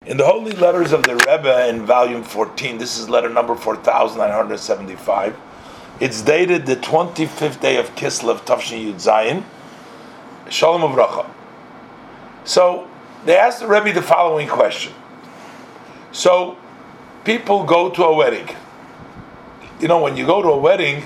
In the Holy Letters of the Rebbe in volume 14, this is letter number 4975. It's dated the 25th day of Kislev, Tafshin Yud Zayin, Shalom Uvracha. So, they asked the Rebbe the following question. So, people go to a wedding. You know, when you go to a wedding,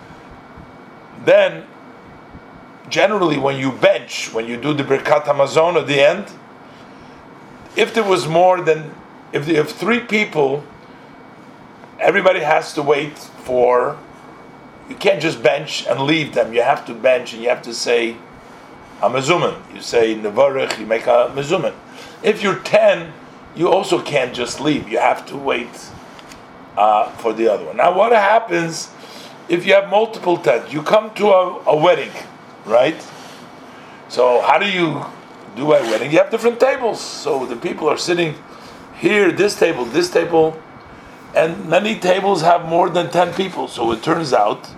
then generally when you bench, when you do the Birkat Hamazon at the end, if there was more than, if you have three people, everybody has to wait for, you can't just bench and leave them. You have to bench and you have to say a mezuman. You say nevarech, you make a mezuman. If you're 10, you also can't just leave. You have to wait for the other one. Now what happens if you have multiple tents? You come to a wedding, right? So how do you do a wedding? You have different tables. So the people are sitting here, this table, and many tables have more than 10 people. So it turns out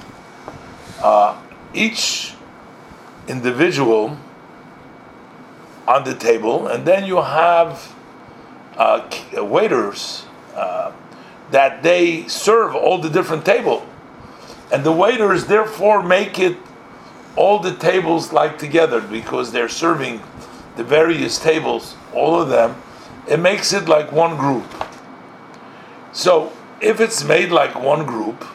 each individual on the table, and then you have waiters that they serve all the different tables. And the waiters therefore make it all the tables like together because they're serving the various tables, all of them. It makes it like one group. So if it's made like one group,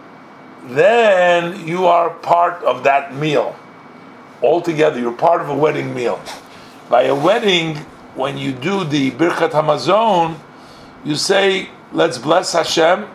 then you are part of that meal. Altogether, you're part of a wedding meal. By a wedding, when you do the Birkat Hamazon, you say, let's bless Hashem.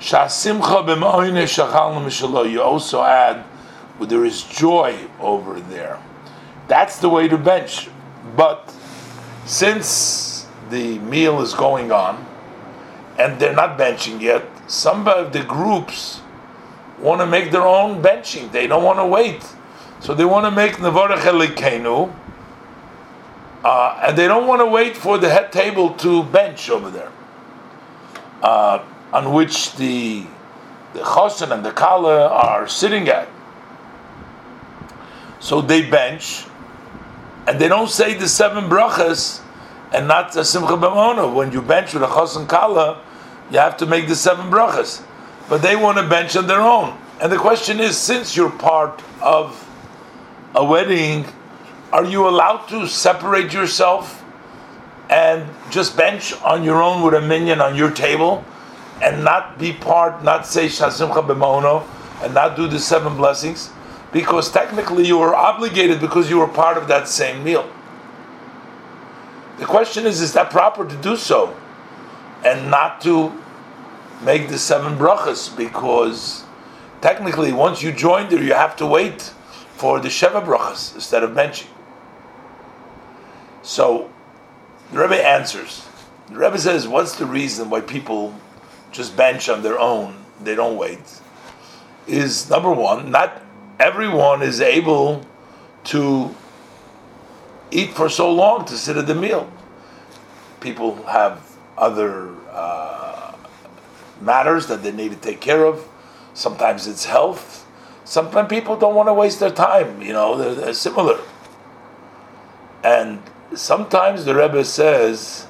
You also add, well, there is joy over there. That's the way to bench. But since the meal is going on, and they're not benching yet, some of the groups want to make their own benching. They don't want to wait. So they want to make Nevarech Elikenu, and they don't want to wait for the head table to bench over there, on which the chosen and the kala are sitting at. So they bench, and they don't say the 7 brachas, and not the Simcha B'Mona. When you bench with a chosen kala, you have to make the 7 brachas. But they want to bench on their own. And the question is, since you're part of a wedding, are you allowed to separate yourself and just bench on your own with a minyan on your table and not be part, not say Shasimcha B'Ma'ono and not do the 7 blessings? Because technically you were obligated because you were part of that same meal. The question is that proper to do so and not to make the 7 brachas? Because technically once you join there, you have to wait for the Sheva brachas instead of benching. So the Rebbe answers. The Rebbe says, what's the reason why people just bench on their own, they don't wait? Is number one, not everyone is able to eat for so long to sit at the meal. People have other matters that they need to take care of. Sometimes it's health. Sometimes people don't want to waste their time. You know, they're similar. And sometimes the Rebbe says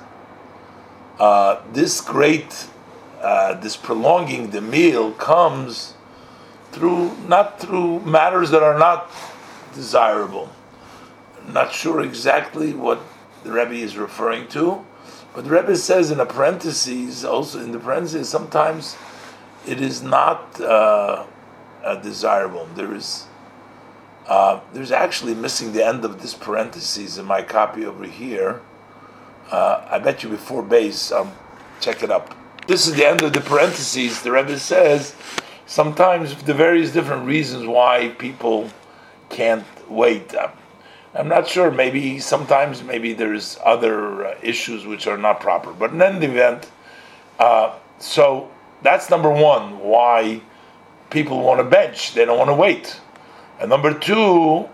this prolonging the meal comes not through matters that are not desirable. I'm not sure exactly what the Rebbe is referring to, but the Rebbe says in the parentheses, sometimes it is not desirable. There's actually missing the end of this parentheses in my copy over here. I bet you before base, check it up. This is the end of the parentheses. The Rebbe says sometimes the various different reasons why people can't wait. I'm not sure. Sometimes there's other issues which are not proper. But in any event, so that's number one, why people want to bench. They don't want to wait. And number two,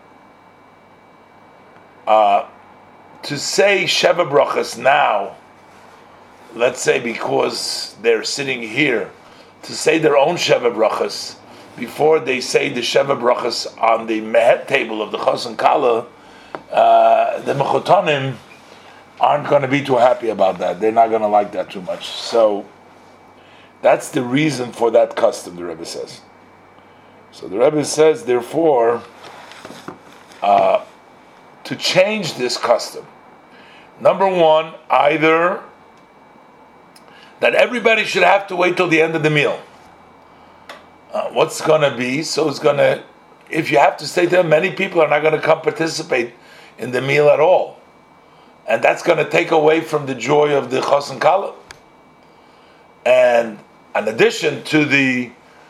to say Sheva brachas now, let's say because they're sitting here, to say their own Sheva brachas before they say the Sheva brachas on the mehet table of the Chos and Kala, the Mechotonim, aren't going to be too happy about that. They're not going to like that too much. So that's the reason for that custom, the Rebbe says. So the Rebbe says, therefore, to change this custom, number one, either that everybody should have to wait till the end of the meal. What's going to be? So it's going to, if you have to stay there, many people are not going to come participate in the meal at all. And that's going to take away from the joy of the Chosn Kala. And in addition to the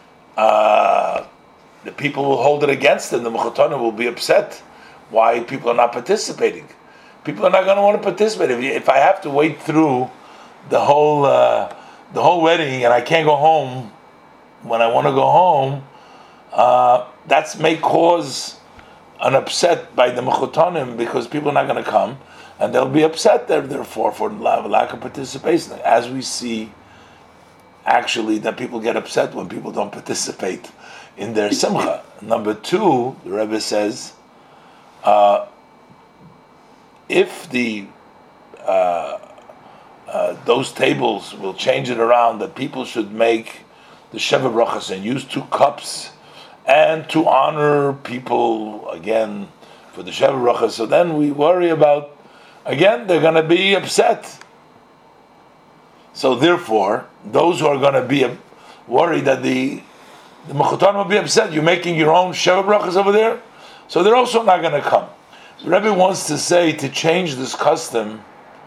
people who hold it against them, the Mechutana will be upset why people are not participating. People are not going to want to participate. If I have to wait through the whole wedding and I can't go home when I want to go home, that may cause an upset by the Mechutanim because people are not going to come, and they'll be upset there, therefore, for lack of participation. As we see, actually, that people get upset when people don't participate in their simcha. Number two, the Rebbe says, if the those tables will change it around, that people should make the Sheva Brachas and use 2 cups, and to honor people again for the Sheva Brachas. So then we worry about, again, they're going to be upset. So therefore, those who are going to be worried that the Mechutan will be upset, you're making your own Sheva Brachas over there, so they're also not going to come. The Rebbe wants to say, to change this custom,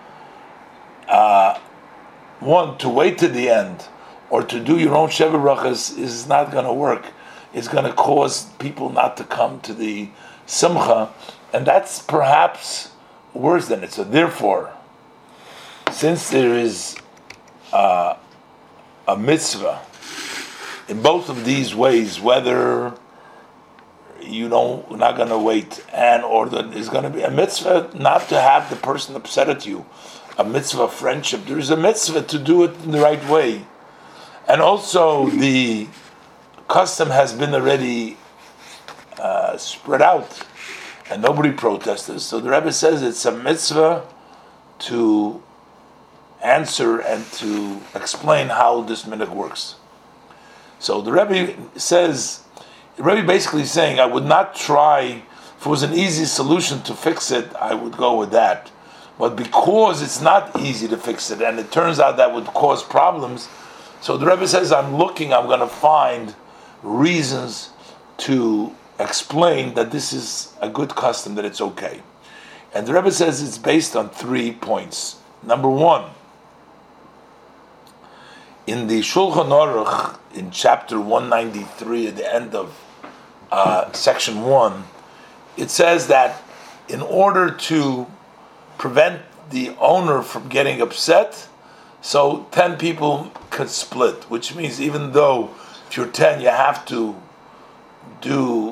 one, to wait to the end, or to do your own Sheva Brachas is not going to work. It's going to cause people not to come to the Simcha, and that's perhaps worse than it. So therefore, since there is a mitzvah in both of these ways, whether not going to wait, and or that is going to be a mitzvah not to have the person upset at you, a mitzvah of friendship. There is a mitzvah to do it in the right way, and also the custom has been already spread out, and nobody protested. So the Rebbe says it's a mitzvah to answer and to explain how this minhag works. So the Rebbe says, the Rebbe basically is saying, I would not try, if it was an easy solution to fix it, I would go with that. But because it's not easy to fix it, and it turns out that would cause problems, so the Rebbe says, I'm going to find reasons to explain that this is a good custom, that it's okay. And the Rebbe says it's based on 3 points. Number one, in the Shulchan Aruch, in chapter 193, at the end of section 1, it says that in order to prevent the owner from getting upset, so 10 people could split, which means even though if you're 10, you have to do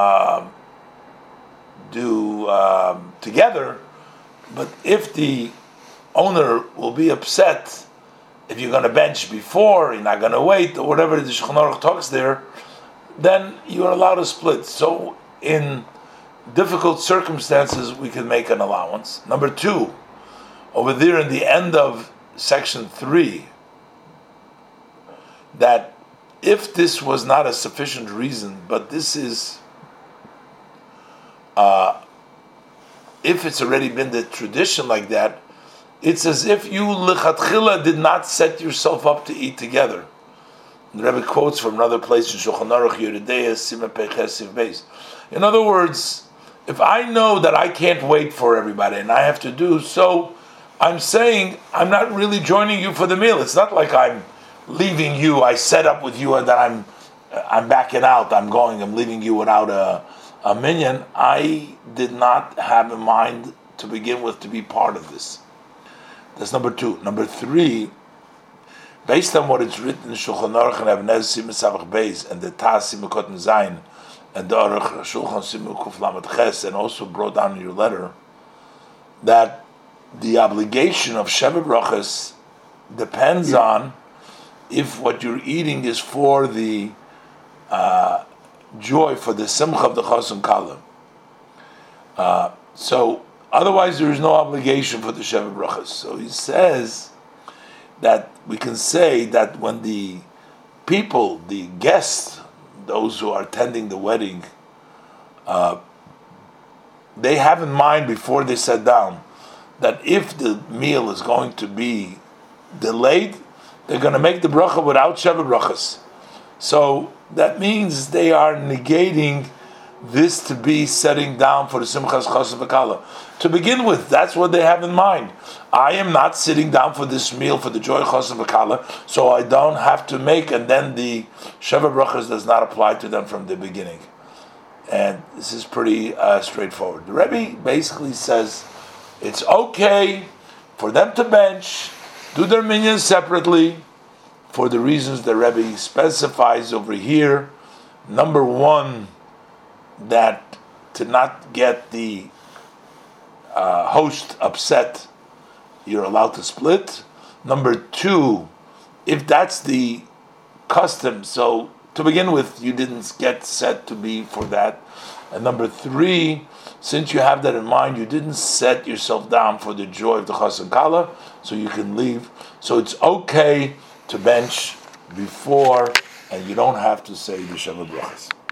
together, but if the owner will be upset, if you're going to bench before, you're not going to wait, or whatever the Shulchan Aruch talks there, then you are allowed to split. So in difficult circumstances, we can make an allowance. Number two, over there in the end of section 3, that if this was not a sufficient reason, but this is, if it's already been the tradition like that, it's as if you lechatchila did not set yourself up to eat together. The Rebbe quotes from another place in Shulchan Aruch, Yeridei Simei Peches Siv Beis. In other words, if I know that I can't wait for everybody and I have to do so, I'm saying I'm not really joining you for the meal. It's not like I'm leaving you. I set up with you and then I'm backing out. I'm leaving you without a minyan. I did not have in mind to begin with to be part of this. That's number two. Number three, based on what it's written in Shulchan Aruch and Avnei Simei Savach Beis and the Tas Simei Kotten Zayin and the Aruch Shulchan Simei Kuf Lamed Ches, and also brought down in your letter, that the obligation of Sheva Brachas depends on if what you're eating is for the joy, for the simcha of the Chosn Kala. So Otherwise, there is no obligation for the Sheva Brachas. So he says that we can say that when the people, the guests, those who are attending the wedding, they have in mind before they sit down that if the meal is going to be delayed, they're going to make the bracha without Sheva Brachas. So that means they are negating this to be setting down for the Simchas Chassan V'Kala. To begin with, that's what they have in mind. I am not sitting down for this meal for the joy of Chassan V'Kala, so I don't have to make, and then the Sheva Brachas does not apply to them from the beginning. And this is pretty straightforward. The Rebbe basically says it's okay for them to bench, do their minyans separately, for the reasons the Rebbe specifies over here. Number one, that to not get the host upset, you're allowed to split. Number two, if that's the custom, so to begin with, you didn't get set to be for that. And number three, since you have that in mind, you didn't set yourself down for the joy of the Chassan Kala, so you can leave. So it's okay to bench before, and you don't have to say the Sheva Brachas.